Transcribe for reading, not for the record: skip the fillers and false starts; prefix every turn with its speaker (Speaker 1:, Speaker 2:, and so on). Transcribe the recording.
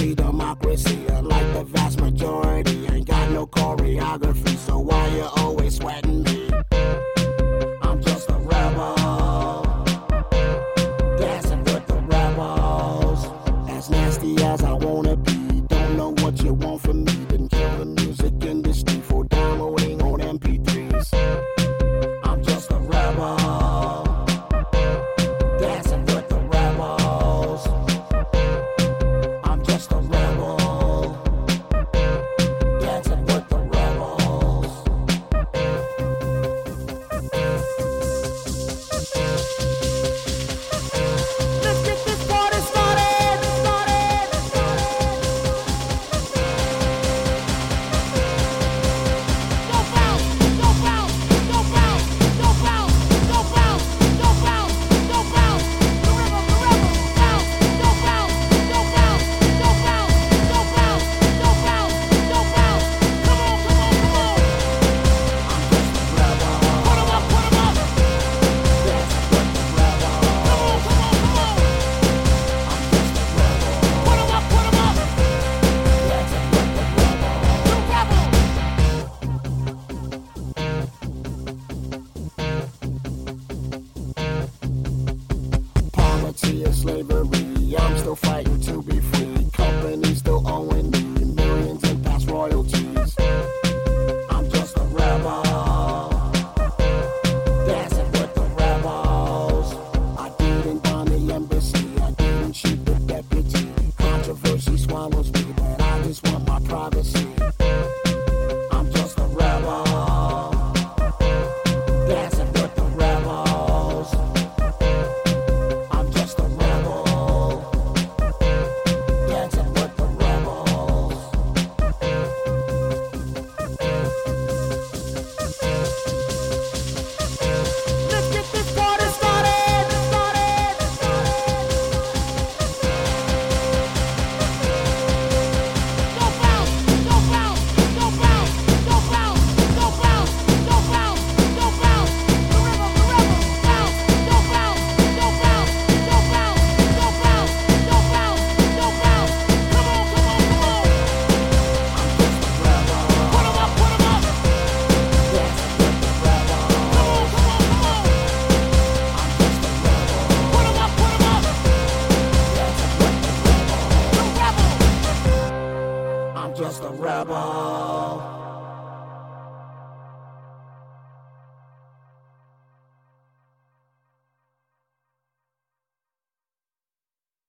Speaker 1: free democracy. Unlike the vast majority, ain't got no choreography. So why you always sweating me? I'm just a rebel, dancing with the rebels. As nasty as I wanna be, don't know what you want from me. Didn't kill the music industry for downloading on MP3s. I'm just a rebel, dancing with the rebels. I'm just a rebel, dancing with the rebels. Let's get this party started, started, started. Go bounce, go bounce, go bounce, go bounce, go bounce, go bounce, go bounce. The rebel, bounce, go bounce, go bounce, go bounce, go bounce, go bounce, go bounce. Come on, come on, come on. I'm just a rebel. Put 'em up, put 'em up. Dance with the rebel. Come on, come on, come on. I'm just a rebel. Put 'em up, put 'em up. Dance with the rebel. The rebel. Poverty and slavery, I'm still fighting to be free. Companies still owing me millions in past royalties. I'm just a rebel, dancing with the rebels. I didn't bomb the embassy, I didn't shoot the deputy. Controversy swallows me, but I just want my privacy. I'm just a rebel, dancing with the rebels. I'm just a rebel, dancing with the rebels. Let's get this party started, started, started. Go bounce, go bounce, go bounce, go bounce, go bounce, go bounce, go bounce. The rebel, bounce, go bounce, go bounce, go bounce, go bounce, go bounce, go bounce. Come on, come on, come on. I'm just a rebel. Put 'em up, put 'em up. Dancing with the rebel. Come on, come on, come on. I'm just a rebel. Put 'em up, put 'em up. Dancing with the rebel. The rebel. I'm just a rebel.